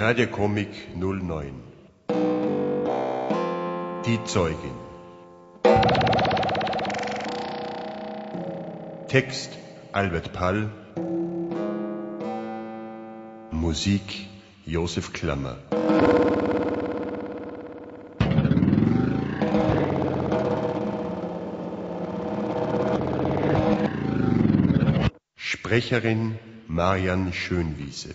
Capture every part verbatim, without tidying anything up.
Radiocomic null neun. Die Zeugin. Text Albert Pall. Musik Josef Klammer. Sprecherin Marian Schönwiese.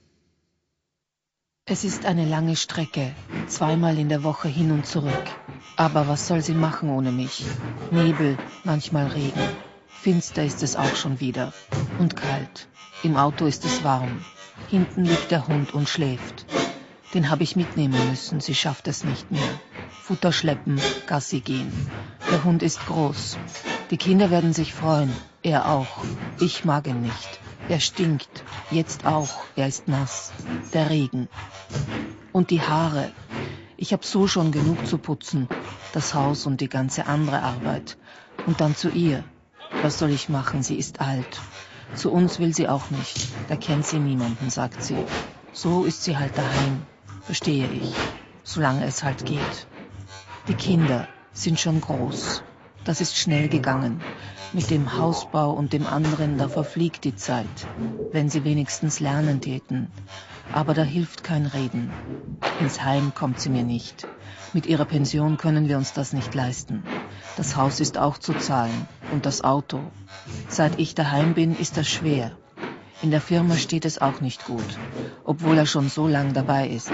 Es ist eine lange Strecke, zweimal in der Woche hin und zurück. Aber was soll sie machen ohne mich? Nebel, manchmal Regen. Finster ist es auch schon wieder. Und kalt. Im Auto ist es warm. Hinten liegt der Hund und schläft. Den habe ich mitnehmen müssen, sie schafft es nicht mehr. Futter schleppen, Gassi gehen. Der Hund ist groß. Die Kinder werden sich freuen, er auch. Ich mag ihn nicht. Er stinkt, jetzt auch, er ist nass. Der Regen. Und die Haare. Ich habe so schon genug zu putzen. Das Haus und die ganze andere Arbeit. Und dann zu ihr. Was soll ich machen, sie ist alt. Zu uns will sie auch nicht. Da kennt sie niemanden, sagt sie. So ist sie halt daheim. Verstehe ich. Solange es halt geht. Die Kinder sind schon groß. Das ist schnell gegangen. Mit dem Hausbau und dem anderen, da verfliegt die Zeit. Wenn sie wenigstens lernen täten. Aber da hilft kein Reden. Ins Heim kommt sie mir nicht. Mit ihrer Pension können wir uns das nicht leisten. Das Haus ist auch zu zahlen. Und das Auto. Seit ich daheim bin, ist das schwer. In der Firma steht es auch nicht gut. Obwohl er schon so lang dabei ist.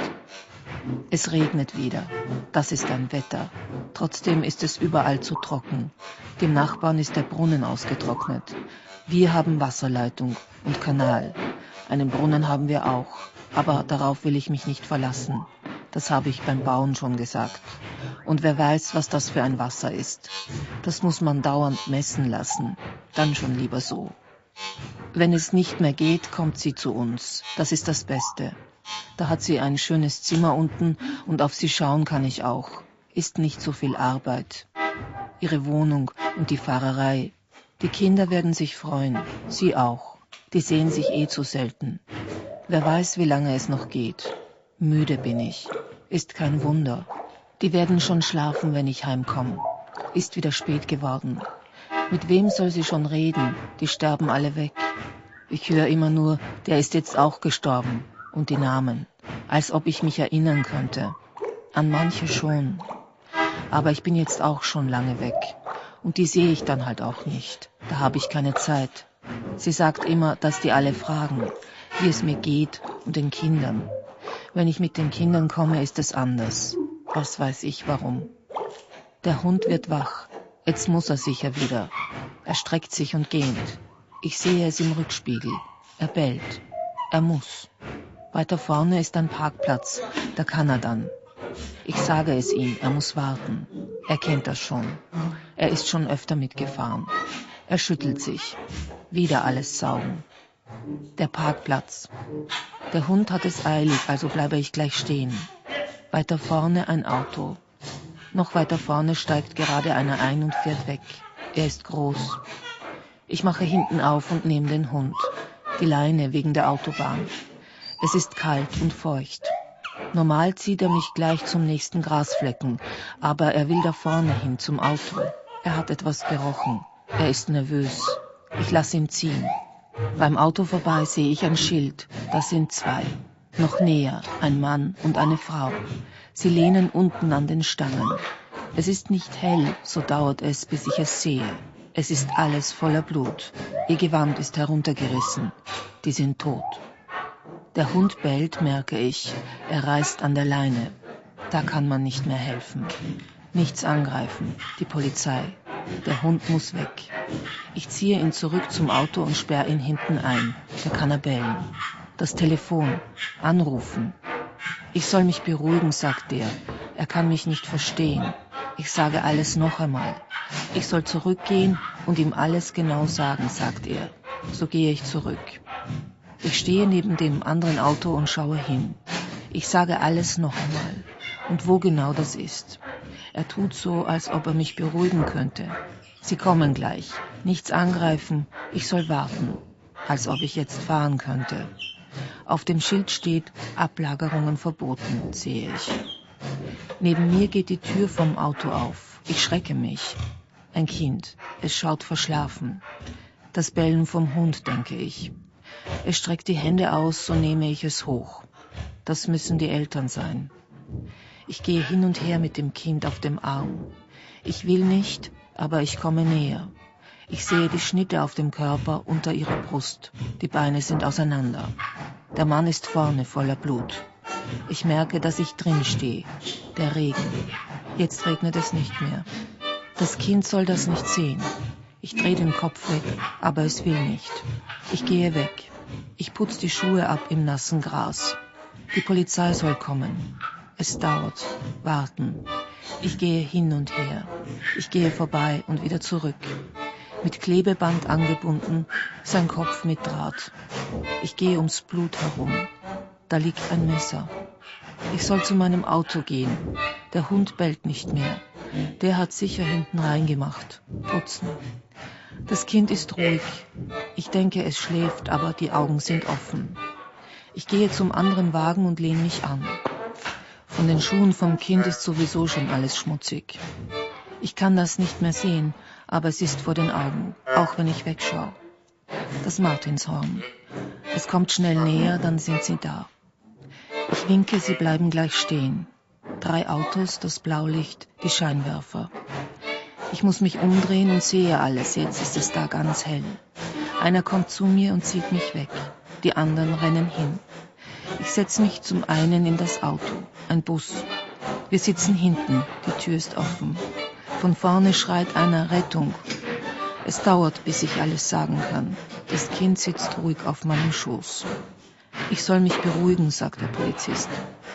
Es regnet wieder. Das ist ein Wetter. Trotzdem ist es überall zu trocken. Dem Nachbarn ist der Brunnen ausgetrocknet. Wir haben Wasserleitung und Kanal. Einen Brunnen haben wir auch. Aber darauf will ich mich nicht verlassen. Das habe ich beim Bauen schon gesagt. Und wer weiß, was das für ein Wasser ist. Das muss man dauernd messen lassen. Dann schon lieber so. Wenn es nicht mehr geht, kommt sie zu uns. Das ist das Beste. Da hat sie ein schönes Zimmer unten und auf sie schauen kann ich auch. Ist nicht so viel Arbeit. Ihre Wohnung und die Fahrerei. Die Kinder werden sich freuen. Sie auch. Die sehen sich eh zu selten. Wer weiß, wie lange es noch geht. Müde bin ich. Ist kein Wunder. Die werden schon schlafen, wenn ich heimkomme. Ist wieder spät geworden. Mit wem soll sie schon reden? Die sterben alle weg. Ich höre immer nur, der ist jetzt auch gestorben. Und die Namen. Als ob ich mich erinnern könnte. An manche schon. Aber ich bin jetzt auch schon lange weg. Und die sehe ich dann halt auch nicht. Da habe ich keine Zeit. Sie sagt immer, dass die alle fragen, wie es mir geht und den Kindern. Wenn ich mit den Kindern komme, ist es anders. Was weiß ich warum. Der Hund wird wach. Jetzt muss er sicher wieder. Er streckt sich und gähnt. Ich sehe es im Rückspiegel. Er bellt. Er muss. Weiter vorne ist ein Parkplatz. Da kann er dann. Ich sage es ihm, er muss warten. Er kennt das schon. Er ist schon öfter mitgefahren. Er schüttelt sich. Wieder alles saugen. Der Parkplatz. Der Hund hat es eilig, also bleibe ich gleich stehen. Weiter vorne ein Auto. Noch weiter vorne steigt gerade einer ein und fährt weg. Er ist groß. Ich mache hinten auf und nehme den Hund. Die Leine wegen der Autobahn. Es ist kalt und feucht. Normal zieht er mich gleich zum nächsten Grasflecken, aber er will da vorne hin zum Auto. Er hat etwas gerochen. Er ist nervös. Ich lasse ihn ziehen. Beim Auto vorbei sehe ich ein Schild. Das sind zwei. Noch näher, ein Mann und eine Frau. Sie lehnen unten an den Stangen. Es ist nicht hell, so dauert es, bis ich es sehe. Es ist alles voller Blut. Ihr Gewand ist heruntergerissen. Die sind tot. Der Hund bellt, merke ich. Er reißt an der Leine. Da kann man nicht mehr helfen. Nichts angreifen. Die Polizei. Der Hund muss weg. Ich ziehe ihn zurück zum Auto und sperre ihn hinten ein. Da kann er bellen. Das Telefon. Anrufen. Ich soll mich beruhigen, sagt er. Er kann mich nicht verstehen. Ich sage alles noch einmal. Ich soll zurückgehen und ihm alles genau sagen, sagt er. So gehe ich zurück. Ich stehe neben dem anderen Auto und schaue hin. Ich sage alles noch einmal. Und wo genau das ist. Er tut so, als ob er mich beruhigen könnte. Sie kommen gleich. Nichts angreifen. Ich soll warten. Als ob ich jetzt fahren könnte. Auf dem Schild steht Ablagerungen verboten, sehe ich. Neben mir geht die Tür vom Auto auf. Ich schrecke mich. Ein Kind. Es schaut verschlafen. Das Bellen vom Hund, denke ich. Es streckt die Hände aus, so nehme ich es hoch. Das müssen die Eltern sein. Ich gehe hin und her mit dem Kind auf dem Arm. Ich will nicht, aber ich komme näher. Ich sehe die Schnitte auf dem Körper unter ihrer Brust. Die Beine sind auseinander. Der Mann ist vorne voller Blut. Ich merke, dass ich drin stehe. Der Regen. Jetzt regnet es nicht mehr. Das Kind soll das nicht sehen. Ich drehe den Kopf weg, aber es will nicht. Ich gehe weg. Ich putze die Schuhe ab im nassen Gras. Die Polizei soll kommen. Es dauert. Warten. Ich gehe hin und her. Ich gehe vorbei und wieder zurück. Mit Klebeband angebunden, sein Kopf mit Draht. Ich gehe ums Blut herum. Da liegt ein Messer. Ich soll zu meinem Auto gehen. Der Hund bellt nicht mehr. Der hat sicher hinten reingemacht. Putzen. Das Kind ist ruhig. Ich denke, es schläft, aber die Augen sind offen. Ich gehe zum anderen Wagen und lehne mich an. Von den Schuhen vom Kind ist sowieso schon alles schmutzig. Ich kann das nicht mehr sehen, aber es ist vor den Augen, auch wenn ich wegschaue. Das Martinshorn. Es kommt schnell näher, dann sind sie da. Ich winke, sie bleiben gleich stehen. Drei Autos, das Blaulicht, die Scheinwerfer. Ich muss mich umdrehen und sehe alles, jetzt ist es da ganz hell. Einer kommt zu mir und zieht mich weg. Die anderen rennen hin. Ich setze mich zum einen in das Auto, ein Bus. Wir sitzen hinten, die Tür ist offen. Von vorne schreit einer Rettung. Es dauert, bis ich alles sagen kann. Das Kind sitzt ruhig auf meinem Schoß. Ich soll mich beruhigen, sagt der Polizist.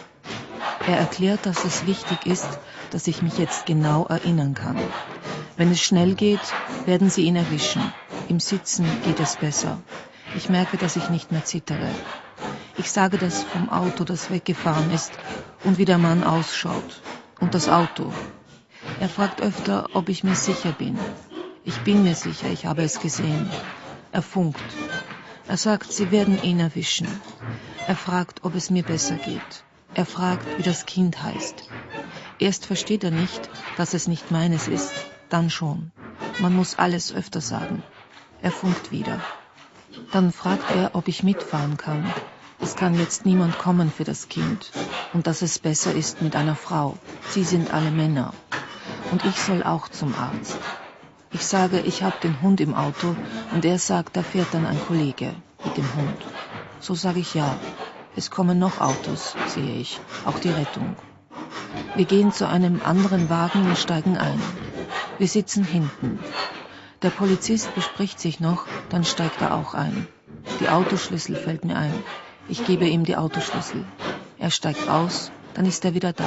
Er erklärt, dass es wichtig ist, dass ich mich jetzt genau erinnern kann. Wenn es schnell geht, werden sie ihn erwischen. Im Sitzen geht es besser. Ich merke, dass ich nicht mehr zittere. Ich sage das vom Auto, das weggefahren ist und wie der Mann ausschaut. Und das Auto. Er fragt öfter, ob ich mir sicher bin. Ich bin mir sicher, ich habe es gesehen. Er funkt. Er sagt, sie werden ihn erwischen. Er fragt, ob es mir besser geht. Er fragt, wie das Kind heißt. Erst versteht er nicht, dass es nicht meines ist. Dann schon. Man muss alles öfter sagen. Er funkt wieder. Dann fragt er, ob ich mitfahren kann. Es kann jetzt niemand kommen für das Kind. Und dass es besser ist mit einer Frau. Sie sind alle Männer. Und ich soll auch zum Arzt. Ich sage, ich habe den Hund im Auto und er sagt, da fährt dann ein Kollege mit dem Hund. So sage ich ja. Es kommen noch Autos, sehe ich, auch die Rettung. Wir gehen zu einem anderen Wagen und steigen ein. Wir sitzen hinten. Der Polizist bespricht sich noch, dann steigt er auch ein. Die Autoschlüssel fällt mir ein. Ich gebe ihm die Autoschlüssel. Er steigt aus, dann ist er wieder da.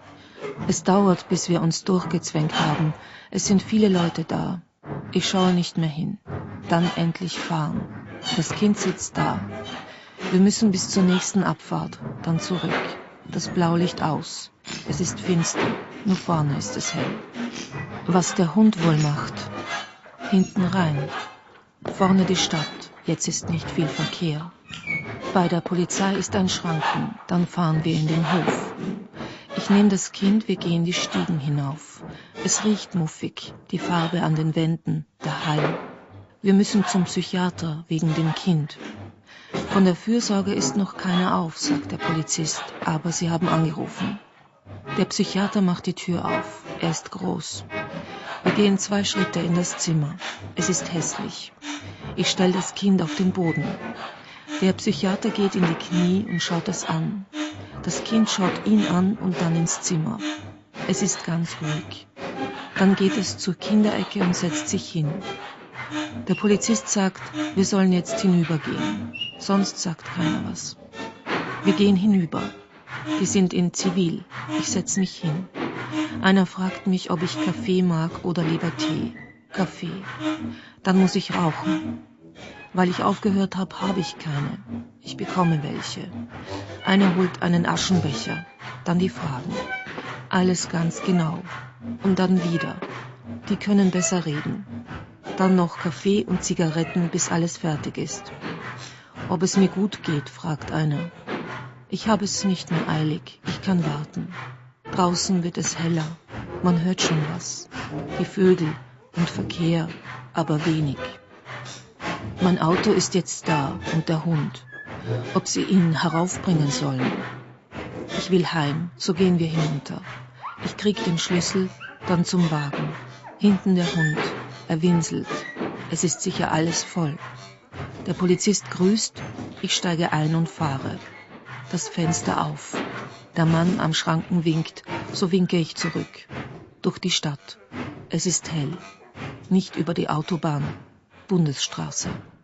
Es dauert, bis wir uns durchgezwängt haben. Es sind viele Leute da. Ich schaue nicht mehr hin. Dann endlich fahren. Das Kind sitzt da. Wir müssen bis zur nächsten Abfahrt, dann zurück. Das Blaulicht aus. Es ist finster, nur vorne ist es hell. Was der Hund wohl macht? Hinten rein. Vorne die Stadt. Jetzt ist nicht viel Verkehr. Bei der Polizei ist ein Schranken. Dann fahren wir in den Hof. Ich nehme das Kind, wir gehen die Stiegen hinauf. Es riecht muffig, die Farbe an den Wänden, der Hall. Wir müssen zum Psychiater wegen dem Kind. Von der Fürsorge ist noch keiner auf, sagt der Polizist, aber sie haben angerufen. Der Psychiater macht die Tür auf. Er ist groß. Wir gehen zwei Schritte in das Zimmer. Es ist hässlich. Ich stelle das Kind auf den Boden. Der Psychiater geht in die Knie und schaut es an. Das Kind schaut ihn an und dann ins Zimmer. Es ist ganz ruhig. Dann geht es zur Kinderecke und setzt sich hin. Der Polizist sagt, wir sollen jetzt hinübergehen. Sonst sagt keiner was. Wir gehen hinüber. Die sind in Zivil. Ich setze mich hin. Einer fragt mich, ob ich Kaffee mag oder lieber Tee. Kaffee. Dann muss ich rauchen. Weil ich aufgehört habe, habe ich keine. Ich bekomme welche. Einer holt einen Aschenbecher. Dann die Fragen. Alles ganz genau. Und dann wieder. Die können besser reden. Dann noch Kaffee und Zigaretten, bis alles fertig ist. Ob es mir gut geht, fragt einer. Ich habe es nicht mehr eilig, ich kann warten. Draußen wird es heller, man hört schon was. Die Vögel und Verkehr, aber wenig. Mein Auto ist jetzt da und der Hund. Ob sie ihn heraufbringen sollen? Ich will heim, so gehen wir hinunter. Ich krieg den Schlüssel, dann zum Wagen. Hinten der Hund, er winselt. Es ist sicher alles voll. Der Polizist grüßt, ich steige ein und fahre. Das Fenster auf. Der Mann am Schranken winkt, so winke ich zurück. Durch die Stadt. Es ist hell. Nicht über die Autobahn. Bundesstraße.